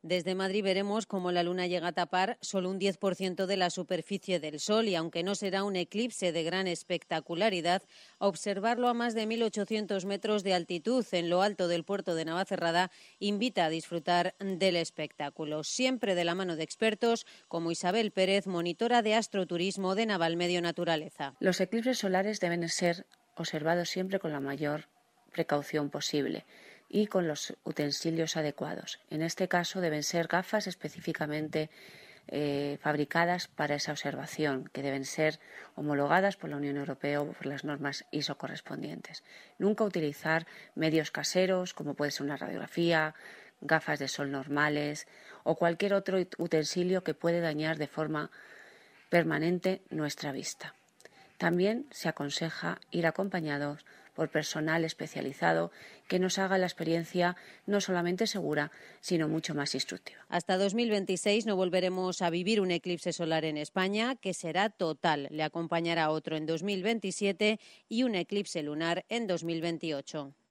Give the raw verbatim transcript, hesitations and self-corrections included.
Desde Madrid veremos cómo la luna llega a tapar solo un diez por ciento de la superficie del Sol y, aunque no será un eclipse de gran espectacularidad, observarlo a más de mil ochocientos metros de altitud en lo alto del puerto de Navacerrada invita a disfrutar del espectáculo, siempre de la mano de expertos como Isabel Pérez, monitora de astroturismo de Navalmedio Naturaleza. Los eclipses solares deben ser observados siempre con la mayor precaución posible y con los utensilios adecuados. En este caso deben ser gafas específicamente eh, fabricadas para esa observación, que deben ser homologadas por la Unión Europea o por las normas I S O correspondientes. Nunca utilizar medios caseros, como puede ser una radiografía, gafas de sol normales o cualquier otro utensilio que puede dañar de forma permanente nuestra vista. También se aconseja ir acompañados por personal especializado que nos haga la experiencia no solamente segura, sino mucho más instructiva. Hasta dos mil veintiséis no volveremos a vivir un eclipse solar en España, que será total. Le acompañará otro en dos mil veintisiete y un eclipse lunar en dos mil veintiocho.